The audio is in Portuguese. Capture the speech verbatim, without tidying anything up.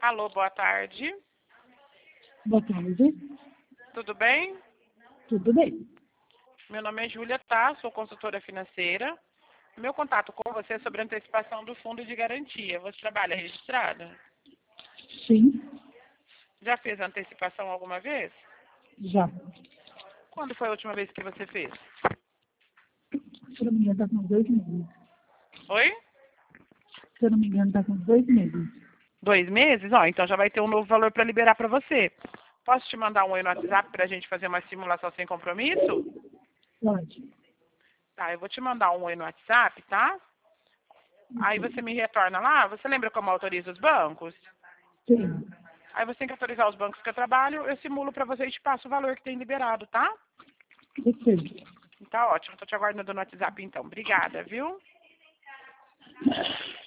Alô, boa tarde. Boa tarde. Tudo bem? Tudo bem? Meu nome é Júlia, tá? Sou consultora financeira. Meu contato com você é sobre a antecipação do fundo de garantia. Você trabalha registrada? Sim, Já fez a antecipação alguma vez? já. Quando foi a última vez que você fez? Se eu não me engano, está com uns dois meses. Oi? Se eu não me engano, está com uns dois meses. Dois meses? Ó, então já vai ter um novo valor para liberar para você. Posso te mandar um oi no WhatsApp para a gente fazer uma simulação sem compromisso? Pode. Tá, eu vou te mandar um oi no WhatsApp, tá? Aí você me retorna lá. Você lembra como autoriza os bancos? Sim. Aí você tem que autorizar os bancos que eu trabalho, eu simulo para você e te passo o valor que tem liberado, tá? Perfeito. Tá ótimo, tô te aguardando no WhatsApp então. Obrigada, viu?